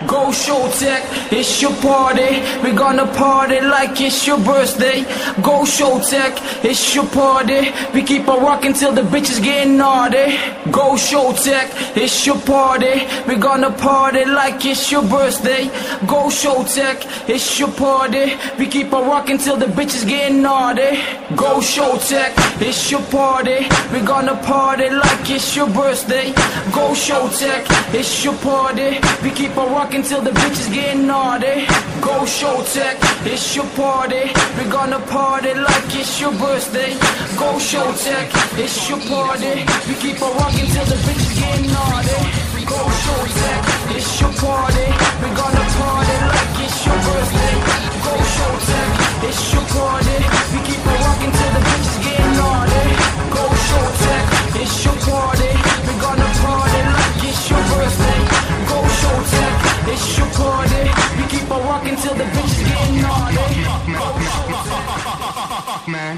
Go Showtech, it's your party. We gonna party like it's your birthday. Go Showtech, it's your party. We keep on rocking till the bitches getting naughty. Go Showtech, it's your party. We gonna party like it's your birthday. Go Showtech, it's your party. We keep on rocking till the bitches getting naughty. Go Showtech, it's your party. We gonna party like it's your birthday. Go Showtech, it's your party. We keep on rocking till the bitches getting naughty. Go Showtech, it's your party. We gonna party like it's your birthday. Go Showtech, it's your party. We keep on rocking till the bitches getting naughty. Go Showtech, it's your party. We gonna party like it's your birthday. Go Showtech, it's your party. We keep on rocking till the bitches getting naughty. Go Showtech, it's your party. We gonna party like it's your birthday. Go Showtech, it's your party. We keep on rocking till the bitches getting naughty. Man.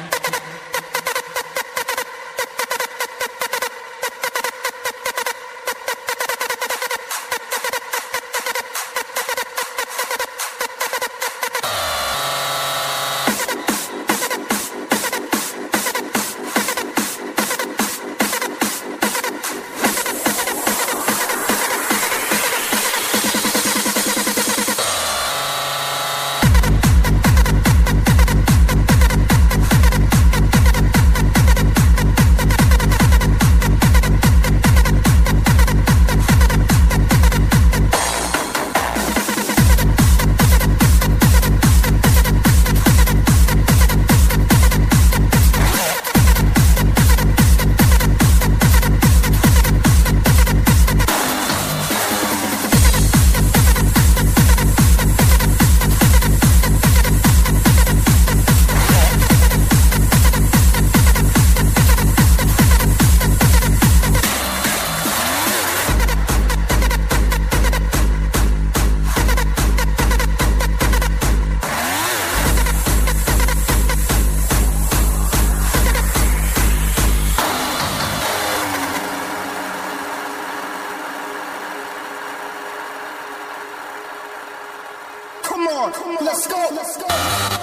Come on, let's go, let's go.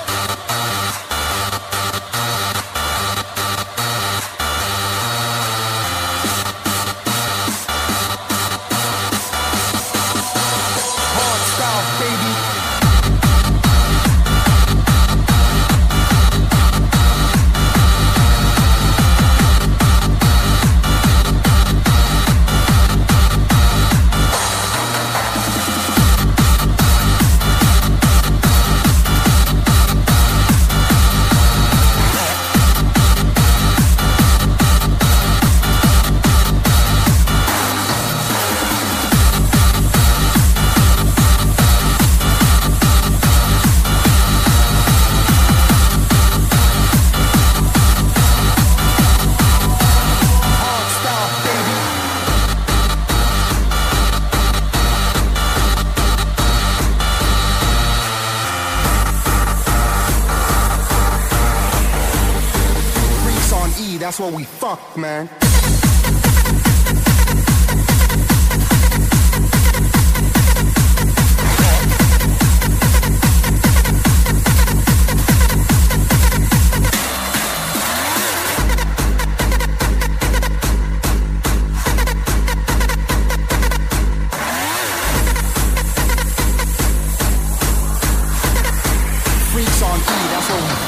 That's what we fuck, man. Freaks on E, that's what we